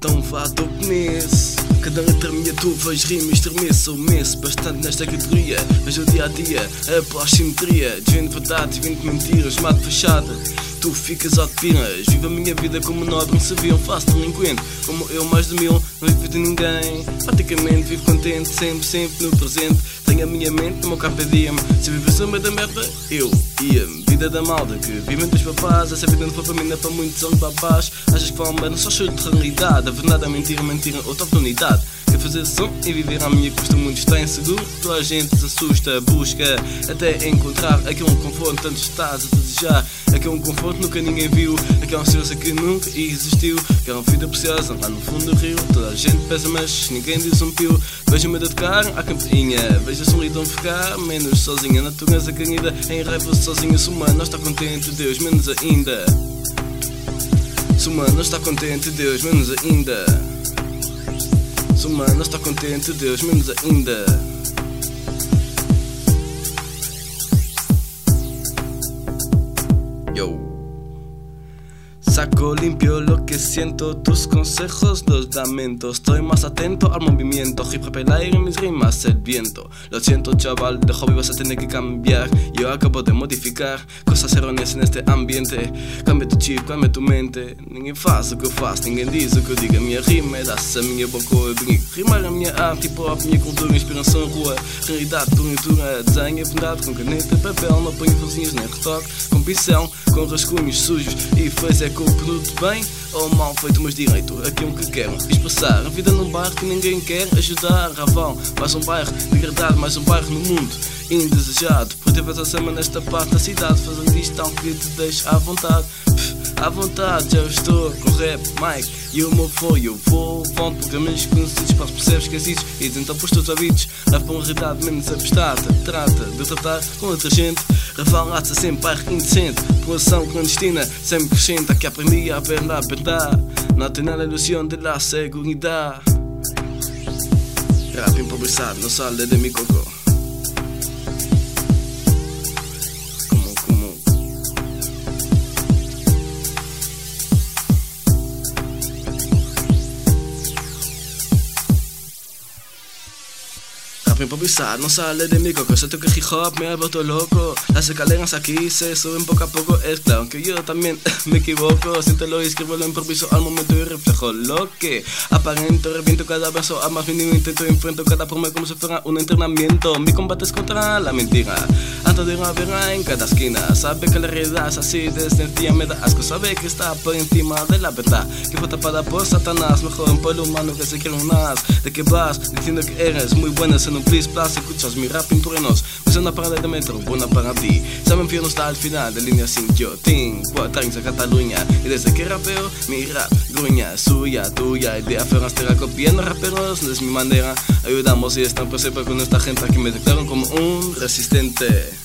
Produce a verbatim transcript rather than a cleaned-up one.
Então vá, dou começo. Cada letra minha tu vejo rima e estremeço. Meço bastante nesta categoria. Vejo o dia a dia, a simetria. Desvendo verdades, vendo mentiras, mato fachada. Tu ficas ao de piras. Vivo a minha vida como nobre, não sabia, um faço delinquente. Como eu mais de mil, não vivo de ninguém. Praticamente vivo contente, sempre, sempre no presente. Tenho a minha mente no meu carpe diem. Se eu vivesse no meio da merda, eu ia-me. Vida da malda que vivem dos papás. Essa vida não foi para mim, não é para muitos, são de babás. Achas que falam bem, não só cheio de realidade. A verdade é mentira, mentira, outra oportunidade. Quer fazer som e viver à minha custa. O mundo está inseguro, toda a gente se assusta. Busca até encontrar aquele conforto, tanto estás a desejar. Aquele conforto nunca ninguém viu. Aquela segurança que nunca existiu. Aquela vida preciosa lá no fundo do rio. Toda a gente pensa, mas ninguém diz um pio. Vejo a medo de tocar à campainha. Vejo a solidão ficar menos sozinha. A natureza caída em raiva sozinha. Se o humano não está contente, Deus menos ainda. Se o humano não está contente, Deus menos ainda. Se o humano não está contente, Deus menos ainda. Yo. Saco limpio lo que siento, tus consejos los lamento. Estoy más atento al movimiento, hip hop el aire, mis rimas el viento. Lo siento chaval, de hobby vas a tener que cambiar. Yo acabo de modificar cosas erróneas en este ambiente. Cambia tu chip, cambia tu mente. Ninguém faz o que eu faço, ninguém diz o que eu digo. A minha rima é dá-se a minha boca eu brinco. Rimar a minha arte, hip hop, minha cultura, inspiração rua. Realidade, tornatura, desenho é verdade. Com caneta, papel, não ponho florzinhas nem retoque. Com pincel, com rascunhos sujos e fez é com o produto bem ou mal feito, mas direito aquilo que quero expressar. A vida num bairro que ninguém quer ajudar. Raval, mais um bairro degradado, mais um bairro no mundo indesejado. Por ter essa semana nesta parte da cidade, fazendo isto algo que te deixa à vontade. Pff, à vontade, já estou com rap, mic e o meu flow. Eu vou, volto por caminhos conhecidos, para os percebes esquecidos e então pôs todos os ouvidos. Leva para uma realidade menos abstrata. Trata de tratar com outra gente. Raval laça sempre bairro indecente. População clandestina sempre crescente. Aqui aprendi a ver a verdade. No tener la ilusión de la seguridad. Rap improvisado no sale de mi coco. Improvisar, no sale de mi coco. Siento que hip hop me ha vuelto loco. Las escaleras aquí se suben poco a poco. Es claro que yo también me equivoco. Siéntelo y escribo lo improviso al momento y reflejo lo que aparento. Reviento cada verso a más mínimo intento. Enfrento cada forma como si fuera un entrenamiento. Mi combate es contra la mentira. Antes de una verla en cada esquina. Sabe que la realidad es así desde el día me da asco. Sabe que está por encima de la verdad, que fue tapada por Satanás. Mejor un pueblo humano que se quiere un más. ¿De qué vas? Diciendo que eres muy buena en un please plus. Escuchas mi rap truenos. No es una parada de metro, buena para ti. Saben infierno está al final de línea sin yo. Tengo años a Cataluña y desde que rapeo mi rap gruña. Suya, tuya, idea ferrastera copiando raperos. No es mi manera. Ayudamos y están por siempre con esta gente que me declaran como un resistente.